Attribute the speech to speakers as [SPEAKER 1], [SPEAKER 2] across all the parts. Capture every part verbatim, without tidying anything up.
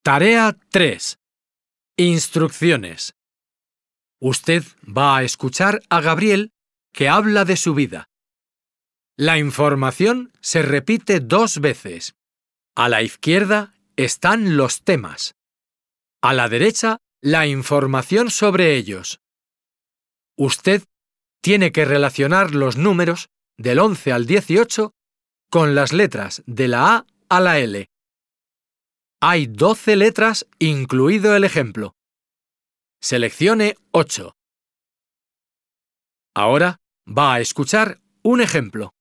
[SPEAKER 1] Tarea tres. Instrucciones. Usted va a escuchar a Gabriel que habla de su vida. La información se repite dos veces. A la izquierda están los temas. A la derecha, la información sobre ellos. Usted tiene que relacionar los números del once al dieciocho con las letras de la A a la L. Hay doce letras incluido el ejemplo. Seleccione ocho. Ahora va a escuchar un ejemplo.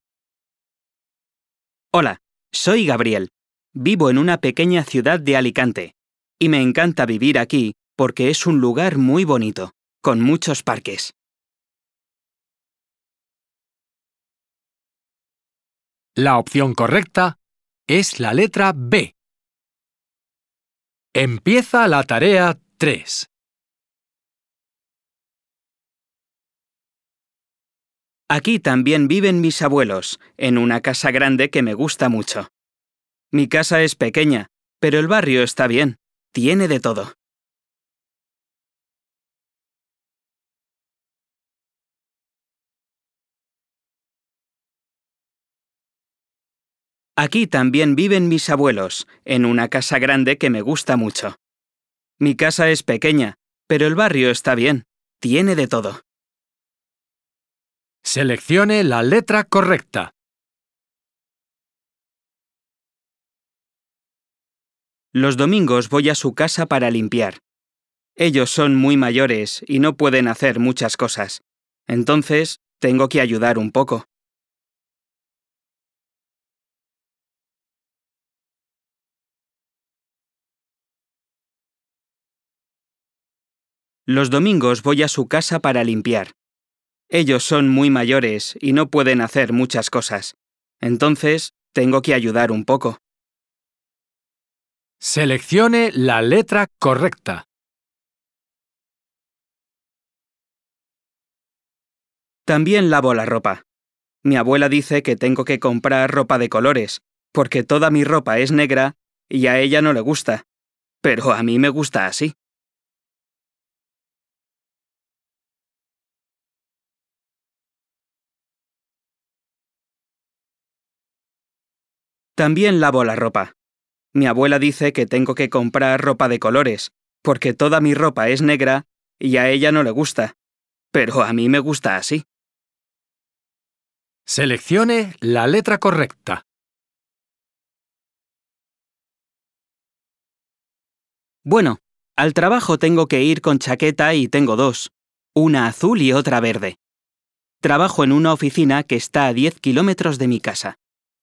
[SPEAKER 2] Hola, soy Gabriel. Vivo en una pequeña ciudad de Alicante. Y me encanta vivir aquí porque es un lugar muy bonito, con muchos parques.
[SPEAKER 1] La opción correcta es la letra B. Empieza la tarea tres.
[SPEAKER 2] Aquí también viven mis abuelos, en una casa grande que me gusta mucho. Mi casa es pequeña, pero el barrio está bien. Tiene de todo. Aquí también viven mis abuelos, en una casa grande que me gusta mucho. Mi casa es pequeña, pero el barrio está bien. Tiene de todo.
[SPEAKER 1] Seleccione la letra correcta.
[SPEAKER 2] Los domingos voy a su casa para limpiar. Ellos son muy mayores y no pueden hacer muchas cosas. Entonces, tengo que ayudar un poco. Los domingos voy a su casa para limpiar. Ellos son muy mayores y no pueden hacer muchas cosas. Entonces, tengo que ayudar un poco.
[SPEAKER 1] Seleccione la letra correcta.
[SPEAKER 2] También lavo la ropa. Mi abuela dice que tengo que comprar ropa de colores, porque toda mi ropa es negra y a ella no le gusta. Pero a mí me gusta así. También lavo la ropa. Mi abuela dice que tengo que comprar ropa de colores, porque toda mi ropa es negra y a ella no le gusta. Pero a mí me gusta así.
[SPEAKER 1] Seleccione la letra correcta.
[SPEAKER 2] Bueno, al trabajo tengo que ir con chaqueta y tengo dos, una azul y otra verde. Trabajo en una oficina que está a diez kilómetros de mi casa.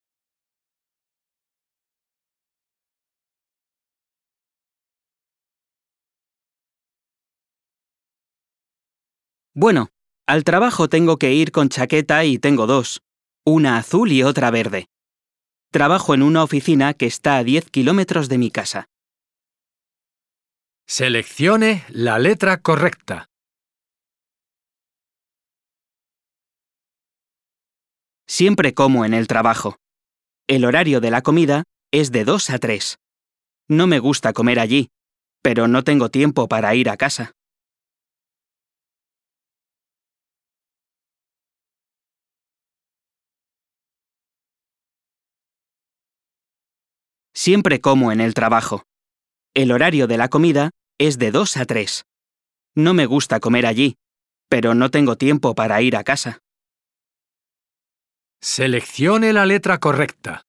[SPEAKER 2] Bueno, al trabajo tengo que ir con chaqueta y tengo dos, una azul y otra verde. Trabajo en una oficina que está a diez kilómetros de mi casa.
[SPEAKER 1] Seleccione la letra correcta.
[SPEAKER 2] Siempre como en el trabajo. El horario de la comida es de dos a tres. No me gusta comer allí, pero no tengo tiempo para ir a casa. Siempre como en el trabajo. El horario de la comida es de dos a tres. No me gusta comer allí, pero no tengo tiempo para ir a casa.
[SPEAKER 1] Seleccione la letra correcta.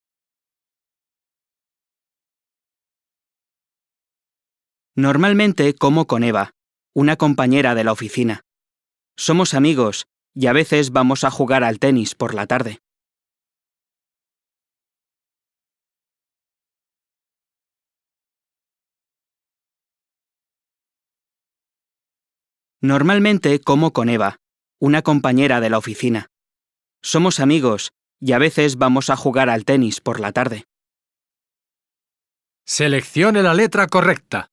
[SPEAKER 2] Normalmente como con Eva, una compañera de la oficina. Somos amigos y a veces vamos a jugar al tenis por la tarde. Normalmente como con Eva, una compañera de la oficina. Somos amigos y a veces vamos a jugar al tenis por la tarde.
[SPEAKER 1] Seleccione la letra correcta.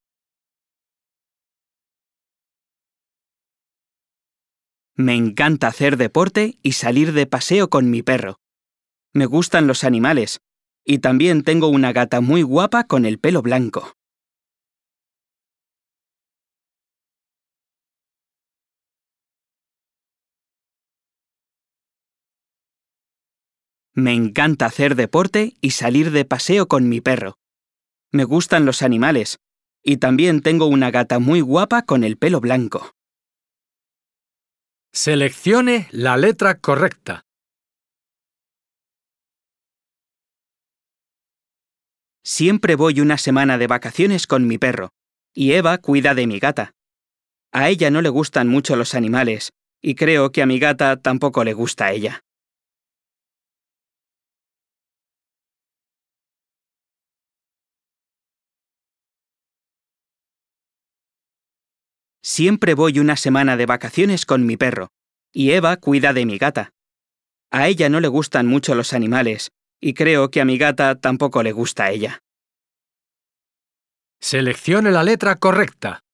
[SPEAKER 2] Me encanta hacer deporte y salir de paseo con mi perro. Me gustan los animales y también tengo una gata muy guapa con el pelo blanco. Me encanta hacer deporte y salir de paseo con mi perro. Me gustan los animales. Y también tengo una gata muy guapa con el pelo blanco.
[SPEAKER 1] Seleccione la letra correcta.
[SPEAKER 2] Siempre voy una semana de vacaciones con mi perro, y Eva cuida de mi gata. A ella no le gustan mucho los animales, y creo que a mi gata tampoco le gusta a ella. Siempre voy una semana de vacaciones con mi perro, y Eva cuida de mi gata. A ella no le gustan mucho los animales, y creo que a mi gata tampoco le gusta a ella.
[SPEAKER 1] Seleccione la letra correcta.